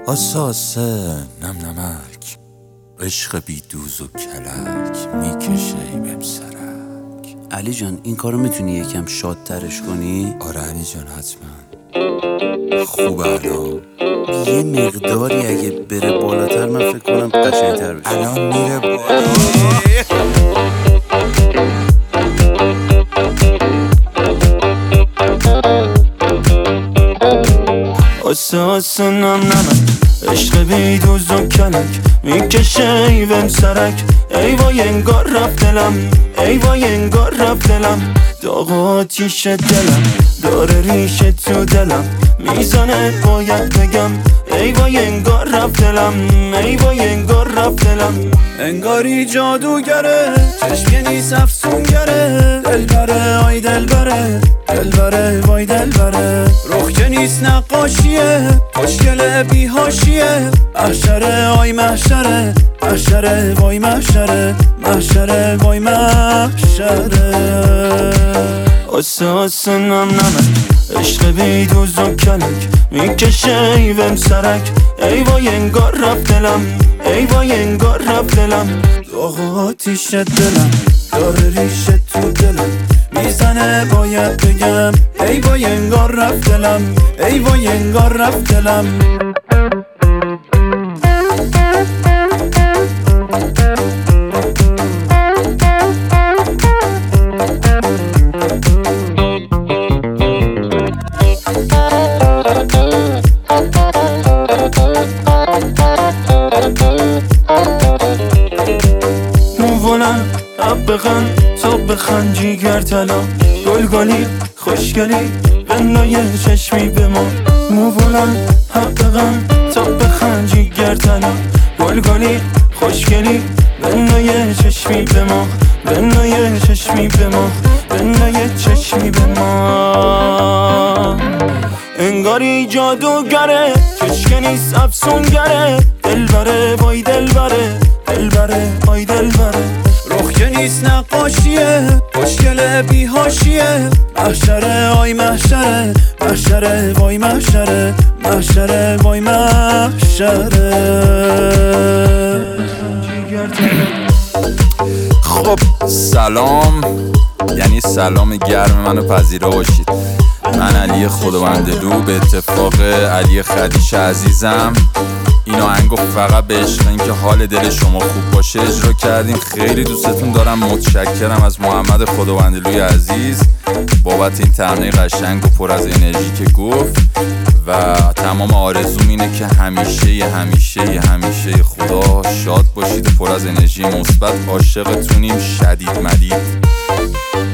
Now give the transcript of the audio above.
آساسه نم نمک، عشق بی دوز و کلک، میکشه بهم سرک. علی جان این کارو میتونی یکم شادترش کنی؟ آره علی جان حتما. خوبه الان؟ یه مقداری اگه بره بالاتر من فکر کنم قشنگتر بشه. الان میره بالا. اساس نم نمک، عشق بی دوز و کلک، میکشه ایوم سرک. ای وای انگار رفت دلم، ای وای انگار رفت دلم. داغ آتیش دلم داره ریشه تو دلم، میزنه باید بگم. ای وای انگار رفت دلم، ای وای انگار رفت دلم. انگاری جادوگره، چشم نیست افسونگره. دلبره آی دلبره، دلبره وای دلبره. رخ که نیست نقاشیه، خوشگله بی حاشیه. محشره آی محشره، محشره وای محشره، محشره وای محشره. اساس نم نمک، عشق بی دوز و کلک، میکشه ایوم سرک. ای وای انگار رفت دلم، ای وای انگار رفت دلم. داغ آتیش دلم داره ریشه تو دلم، میزنه باید بگم. ای وای انگار رفت دلم، ای وای انگار رفت دلم. موولن اب بخن تو بخن جیگر طلا. گلگلی خوشگلی بنای چشمی به ما. موولن اب بخن تو بخن جیگر طلا. گلگلی خوشگلی بنای چشمی به ما، بنای چشمی به ما، بنای چشمی به ما. انگاری جادوگره، چشم نیست افسونگره. دلبره وای دلبره، دلبره وای دلبره. رخ که نیست نقاشیه، خوشگله بی حاشیه. محشره آی محشره، محشره وای محشره، محشره وای محشره. خب سلام، یعنی سلام گرم منو پذیرا باشید. من علی خداوندلو، به اتفاق علی خدیش عزیزم این آهنگو فقط به عشق اینکه حال دل شما خوب باشه اجرا کردیم. خیلی دوستتون دارم، متشکرم از محمد خداوندلوی عزیز بابت این ترانه قشنگ و پر از انرژی که گفت. و تمام آرزوم اینه که همیشه خدا شاد باشید و پر از انرژی مثبت. عاشقتونیم شدید مدید.